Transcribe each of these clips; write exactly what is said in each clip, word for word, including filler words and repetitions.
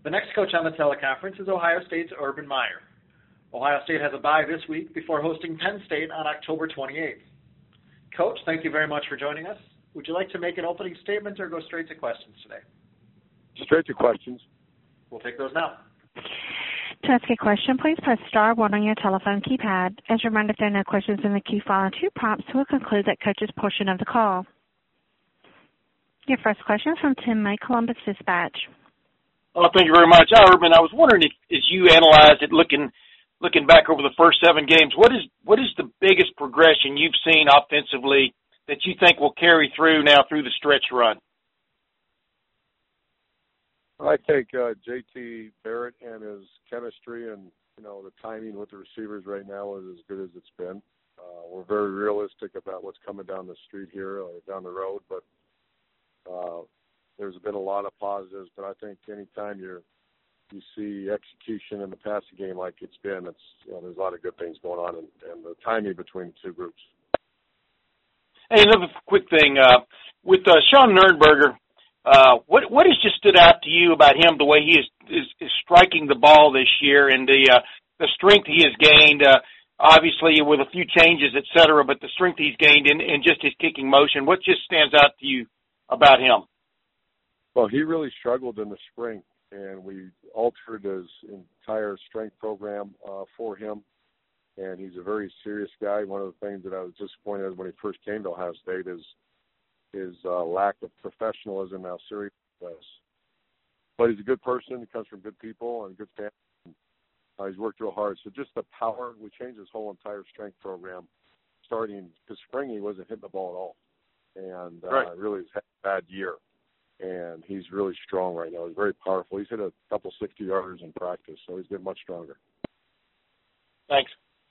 The next coach on the teleconference is Ohio State's Urban Meyer. Ohio State has a bye this week before hosting Penn State on October twenty-eighth. Coach, thank you very much for joining us. Would you like to make an opening statement or go straight to questions today? Straight to questions. We'll take those now. To ask a question, please press star one on your telephone keypad. As a reminder, if there are no questions in the queue following two prompts, we'll conclude that coach's portion of the call. Your first question is from Tim May, Columbus Dispatch. Oh, thank you very much. Hi, Urban. I was wondering if, as you analyzed it, looking looking back over the first seven games, what is what is the biggest progression you've seen offensively that you think will carry through now through the stretch run? I think uh, J T Barrett and his chemistry and, you know, the timing with the receivers right now is as good as it's been. Uh, we're very realistic about what's coming down the street here or down the road, but uh, there's been a lot of positives. But I think anytime you're you see execution in the passing game like it's been, it's, you know, there's a lot of good things going on, and, and the timing between the two groups. Hey, another quick thing. Uh, with uh, Sean Nernberger, uh, what what has just stood out to you about him, the way he is, is, is striking the ball this year and the uh, the strength he has gained, uh, obviously with a few changes, et cetera, but the strength he's gained in, in just his kicking motion, what just stands out to you about him? Well, he really struggled in the spring, and we altered his entire strength program uh, for him. And he's a very serious guy. One of the things that I was disappointed when he first came to Ohio State is his uh, lack of professionalism, how serious he was. But he's a good person. He comes from good people and good family. Uh, he's worked real hard. So just the power, we changed his whole entire strength program starting because spring he wasn't hitting the ball at all. And uh, right. really has had a bad year. And he's really strong right now. He's very powerful. He's hit a couple sixty-yarders in practice, so he's getting much stronger. Thanks.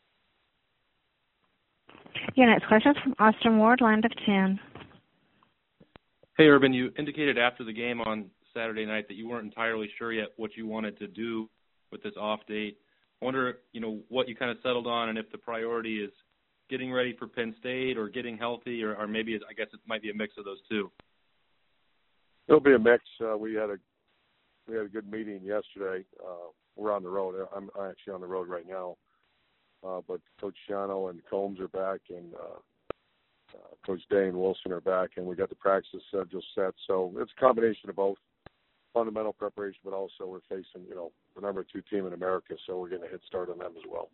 Your next question is from Austin Ward, Land of ten. Hey, Urban, you indicated after the game on Saturday night that you weren't entirely sure yet what you wanted to do with this off date. I wonder, you know, what you kind of settled on and if the priority is getting ready for Penn State or getting healthy, or, or maybe I guess it might be a mix of those two. It'll be a mix. Uh, we had a we had a good meeting yesterday. Uh, we're on the road. I'm actually on the road right now. Uh, but Coach Shiano and Combs are back, and uh, uh, Coach Day and Wilson are back, and we got the practice schedule set. So it's a combination of both fundamental preparation, but also we're facing, you know, the number two team in America, so we're getting a head start on them as well.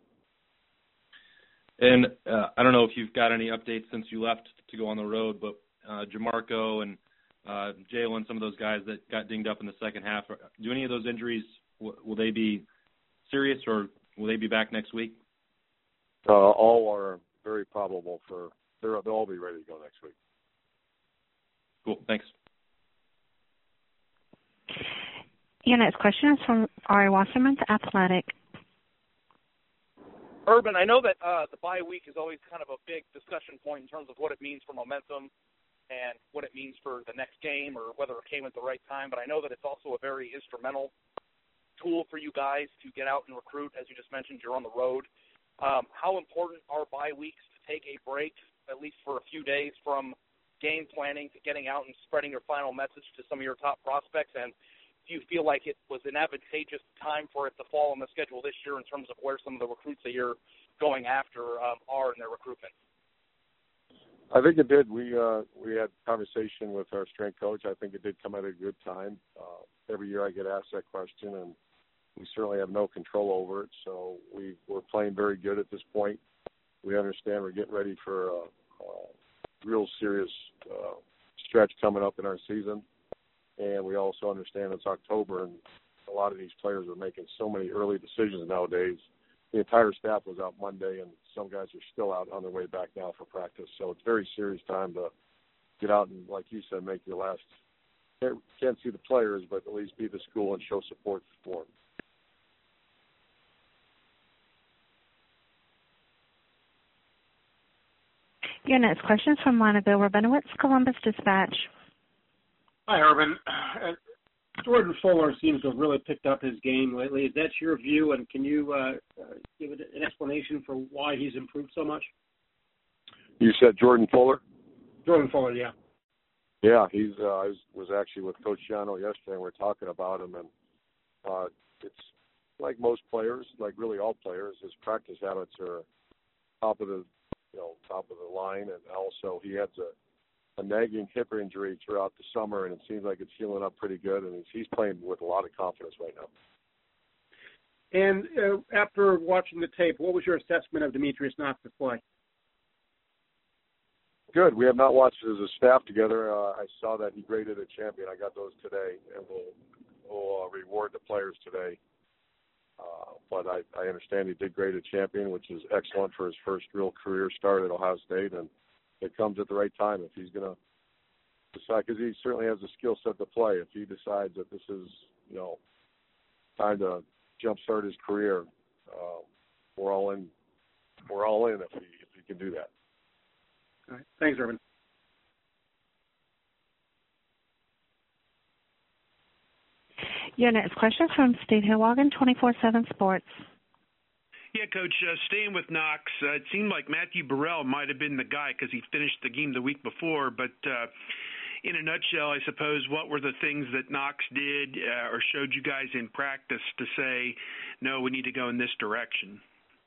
And uh, I don't know if you've got any updates since you left to go on the road, but uh, Jamarco and uh, Jalen, some of those guys that got dinged up in the second half, do any of those injuries, w- will they be serious or will they be back next week? Uh, all are very probable for they'll all be ready to go next week. Cool, thanks. Your next question is from Ari Wasserman, The Athletic. Urban, I know that uh, the bye week is always kind of a big discussion point in terms of what it means for momentum and what it means for the next game or whether it came at the right time, but I know that it's also a very instrumental tool for you guys to get out and recruit. As you just mentioned, you're on the road. Um, how important are bye weeks to take a break, at least for a few days, from game planning to getting out and spreading your final message to some of your top prospects? And do you feel like it was an advantageous time for it to fall on the schedule this year in terms of where some of the recruits that you're going after um, are in their recruitment? I think it did. We uh, we had a conversation with our strength coach. I think it did come at a good time. Uh, every year I get asked that question, and we certainly have no control over it, so we, we're playing very good at this point. We understand we're getting ready for a, a real serious uh, stretch coming up in our season, and we also understand it's October, and a lot of these players are making so many early decisions nowadays. The entire staff was out Monday, and some guys are still out on their way back now for practice, so it's a very serious time to get out and, like you said, make your last – can't see the players, but at least be the school and show support for them. Your next question is from Lana Bill Rabinowitz, Columbus Dispatch. Hi, Urban. Uh, Jordan Fuller seems to have really picked up his game lately. Is that your view, and can you uh, uh, give it an explanation for why he's improved so much? You said Jordan Fuller? Jordan Fuller, yeah. Yeah, he's. Uh, I was, was actually with Coach Shiano yesterday, and we were talking about him, and Uh, it's like most players, like really all players, his practice habits are top of the, you know, top of the line, and also he has a, a nagging hip injury throughout the summer, and it seems like it's healing up pretty good, and he's, he's playing with a lot of confidence right now. And uh, after watching the tape, what was your assessment of Demetrius Knox's play? Good. We have not watched it as a staff together. Uh, I saw that he graded a champion. I got those today, and we'll, we'll uh, reward the players today. Uh, but I, I understand he did grade a champion, which is excellent for his first real career start at Ohio State, and it comes at the right time if he's going to decide, because he certainly has the skill set to play. If he decides that this is, you know, time to jumpstart his career, uh, we're all in. We're all in if he if he can do that. All right. Thanks, Urban. Your next question is from Steve Hilwagen, twenty-four seven Sports. Yeah, Coach, uh, staying with Knox, uh, it seemed like Matthew Burrell might have been the guy because he finished the game the week before. But uh, in a nutshell, I suppose, what were the things that Knox did uh, or showed you guys in practice to say, no, we need to go in this direction?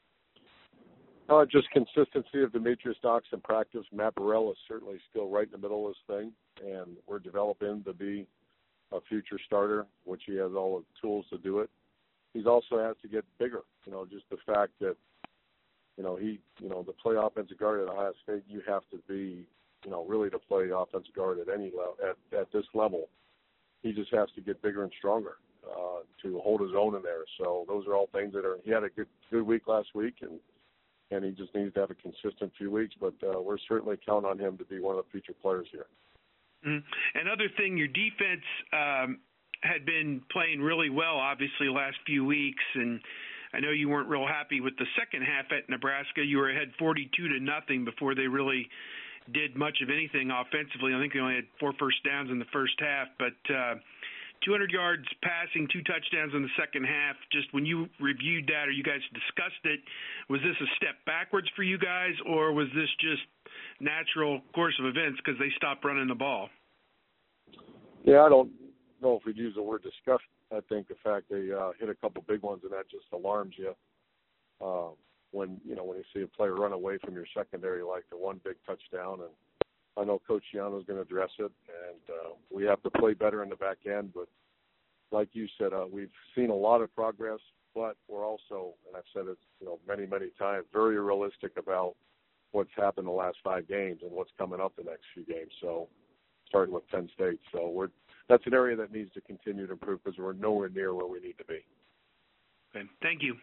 Uh, just consistency of Demetrius Knox in practice. Matt Burrell is certainly still right in the middle of this thing, and we're developing to be a future starter, which he has all the tools to do it. He also has to get bigger. You know, just the fact that, you know, he, you know, to play offensive guard at Ohio State, you have to be, you know, really to play offensive guard at any level, at, at this level. He just has to get bigger and stronger uh, to hold his own in there. So those are all things that are, he had a good, good week last week, and and he just needs to have a consistent few weeks, but uh, we're certainly counting on him to be one of the future players here. Mm-hmm. Another thing, your defense um, had been playing really well, obviously, the last few weeks, and I know you weren't real happy with the second half at Nebraska. You were ahead forty-two to nothing before they really did much of anything offensively. I think they only had four first downs in the first half, but uh, two hundred yards passing, two touchdowns in the second half. Just when you reviewed that or you guys discussed it, was this a step backwards for you guys, or was this just natural course of events because they stopped running the ball? Yeah, I don't know if we'd use the word discuss. I think the fact they uh, hit a couple big ones, and that just alarms you. Uh, when you know when you see a player run away from your secondary like the one big touchdown, and I know Coach Schiano is going to address it, and uh, we have to play better in the back end. But like you said, uh, we've seen a lot of progress, but we're also, and I've said it, you know, many many times, very realistic about what's happened the last five games and what's coming up the next few games. So, starting with Penn State, so we're that's an area that needs to continue to improve because we're nowhere near where we need to be. Okay, thank you.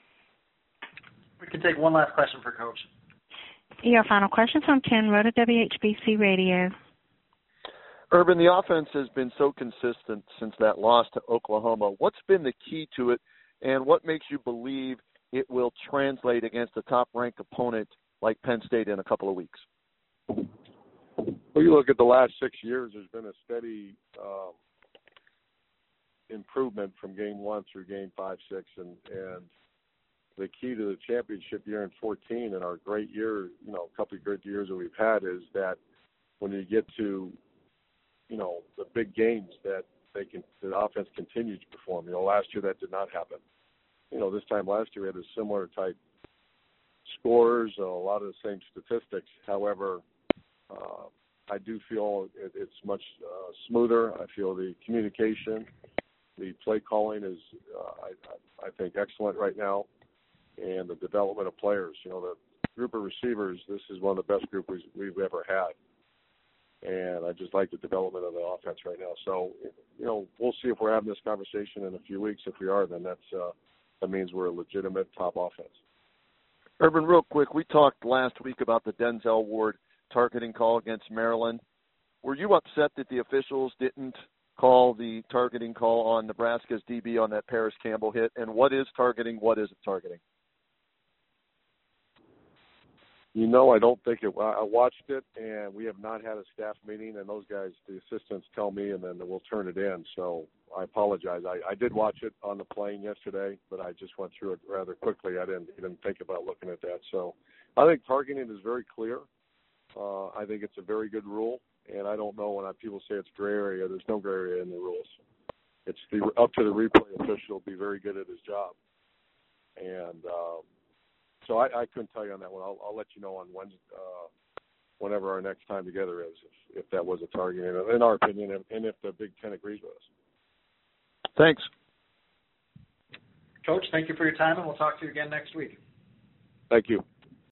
We can take one last question for Coach. Your final question from Ken Rhoda, W H B C Radio. Urban, the offense has been so consistent since that loss to Oklahoma. What's been the key to it, and what makes you believe it will translate against a top-ranked opponent like Penn State in a couple of weeks? Well, you look at the last six years, there's been a steady um, improvement from game one through game five, six, and, and the key to the championship year in fourteen and our great year, you know, a couple of great years that we've had is that when you get to, you know, the big games that they can, the offense continues to perform. You know, last year that did not happen. You know, this time last year we had a similar type scores, a lot of the same statistics. However, uh, I do feel it, it's much uh, smoother. I feel the communication, the play calling is, uh, I, I think, excellent right now, and the development of players. You know, the group of receivers, this is one of the best groups we've ever had, and I just like the development of the offense right now. So, you know, we'll see if we're having this conversation in a few weeks. If we are, then that's uh, that means we're a legitimate top offense. Urban, real quick, we talked last week about the Denzel Ward targeting call against Maryland. Were you upset that the officials didn't call the targeting call on Nebraska's D B on that Paris Campbell hit? And what is targeting? What isn't targeting? You know, I don't think it. I watched it, and we have not had a staff meeting, and those guys, the assistants, tell me, and then we'll turn it in. So I apologize. I, I did watch it on the plane yesterday, but I just went through it rather quickly. I didn't even think about looking at that. So I think targeting is very clear. Uh, I think it's a very good rule, and I don't know when I, people say it's gray area. There's no gray area in the rules. it's the, up to the replay official to be very good at his job. And um, so I, I couldn't tell you on that one. I'll, I'll let you know on Wednesday, uh, whenever our next time together is, if, if that was a target, in, in our opinion, and, and if the Big Ten agrees with us. Thanks. Coach, thank you for your time, and we'll talk to you again next week. Thank you.